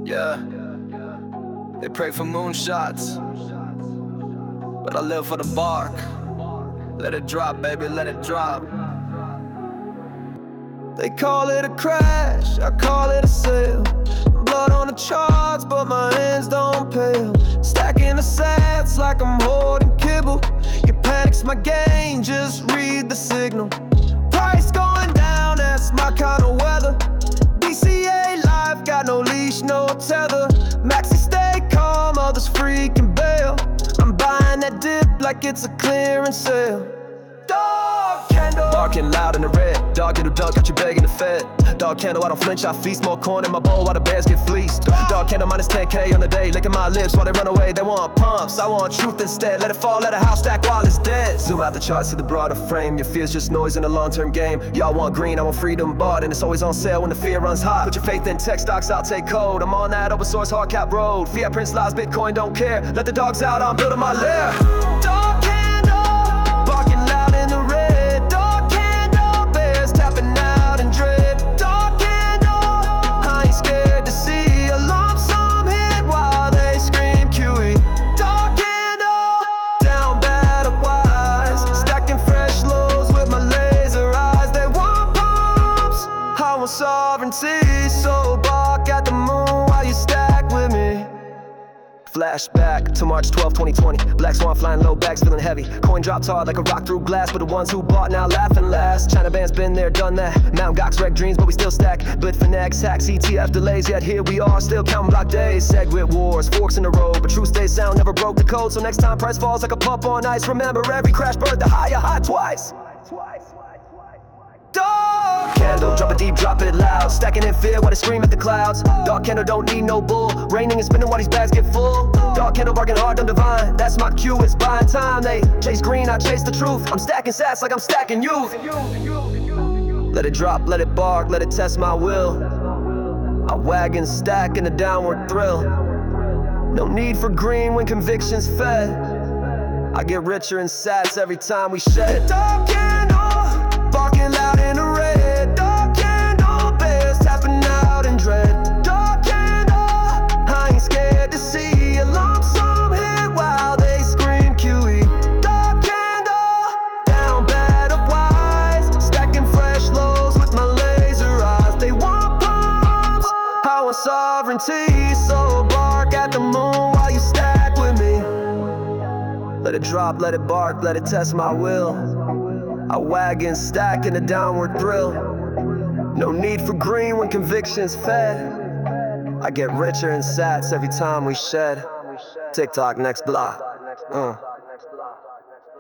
Yeah, they pray for moonshots, but I live for the bark. Let it drop, baby, let it drop. They call it a crash, I call it a sale. Blood on the charts, but my hands don't pale. Stacking the sats like I'm hoarding kibble. Your panic's my game, just read the signal. Price going down, that's my kind of weather. DCA life, got no leash, no tether. Maxi stay calm, others freaking bail. I'm buying that dip like it's a clearance sale. Dog candle, barking loud in the red. Dog candle dunk, got you begging the fed. Dog candle, I don't flinch, I feast. More corn in my bowl while the bears get fleeced. Dog candle minus 10K on the day, licking my lips while they run away. They want pumps, I want truth instead. Let it fall, let a house stack while it's dead. Zoom out the charts, see the broader frame. Your fear's just noise in a long-term game. Y'all want green, I want freedom bought, and it's always on sale when the fear runs hot. Put your faith in tech stocks, I'll take code. I'm on that open source hard cap road. Fiat Prince lies, Bitcoin don't care. Let the dogs out, I'm building my lair. Dog candle, barking loud in the red. Sovereignty, so bark at the moon while you stack with me. Flashback to March 12, 2020. Black swan flying low, bags feeling heavy. Coin drops hard like a rock through glass, but the ones who bought now laughing last. China band's been there, done that. Mount Gox wreck dreams, but we still stack. Blit for next, hacks, ETF delays, yet here we are, still counting block days. Segwit wars, forks in the road, but truth stays sound, never broke the code. So next time price falls like a pump on ice, remember every crash bird the higher high twice. Dog candle, drop it deep, drop it loud. Stacking in fear while they scream at the clouds. Dog candle don't need no bull. Raining and spinning while these bags get full. Dog candle barking hard, I'm divine. That's my cue, it's buying time. They chase green, I chase the truth. I'm stacking sats like I'm stacking youth. Let it drop, let it bark, let it test my will. I wagon stack in a downward thrill. No need for green when conviction's fed. I get richer in sats every time we shed. Dog candle, barking loud in the red. Dog candle, bears tapping out in dread. Dog candle, I ain't scared to see a lump sum hit while they scream QE. Dog candle, down bad up wise, stacking fresh lows with my laser eyes. They want pumps, I want sovereignty, so bark at the moon while you stack with me. Let it drop, let it bark, let it test my will. I wagon stack in a downward thrill. No need for green when conviction's fed. I get richer in sats every time we shed. TikTok next block.